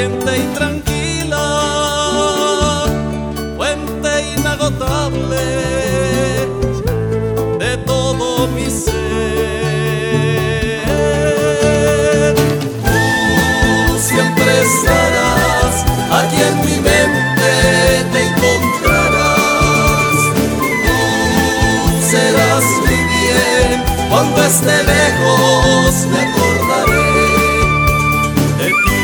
sonriente y tranquila, fuente inagotable de todo mi ser. Tú siempre estarás aquí en mi mente, te encontrarás. Tú serás mi bien, cuando esté lejos me acordaré de ti.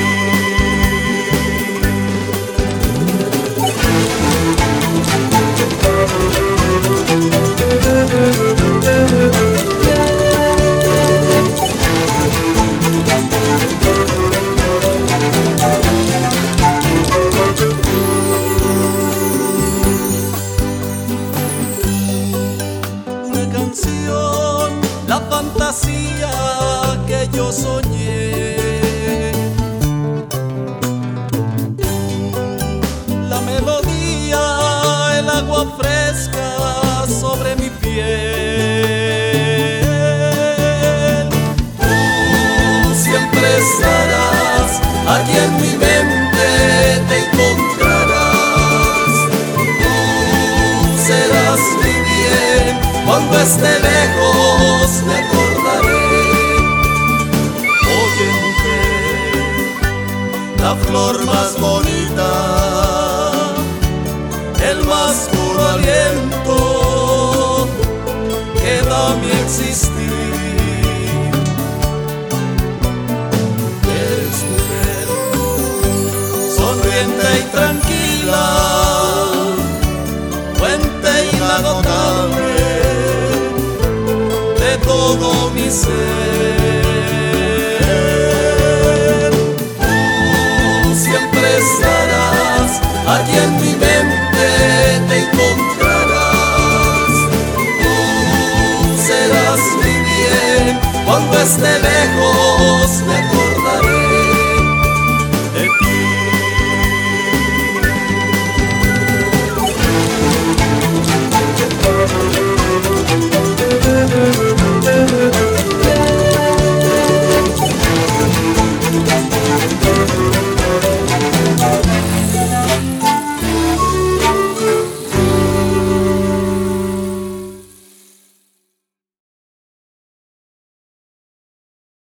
Una canción, la fantasía que yo soñé, la melodía, el agua fresca sobre mi piel. Tú siempre estarás aquí en mi mente, te encontrarás. Tú serás mi bien, cuando esté lejos me acordaré. Oye, mujer, la flor más bonita, el más puro aliento que da mi existir. Eres mujer, sonriente y tranquila, fuente inagotable de todo mi ser. Tú siempre estarás aquí en mi mente, te encontrarás. Tú serás mi bien, cuando esté lejos me acordaré.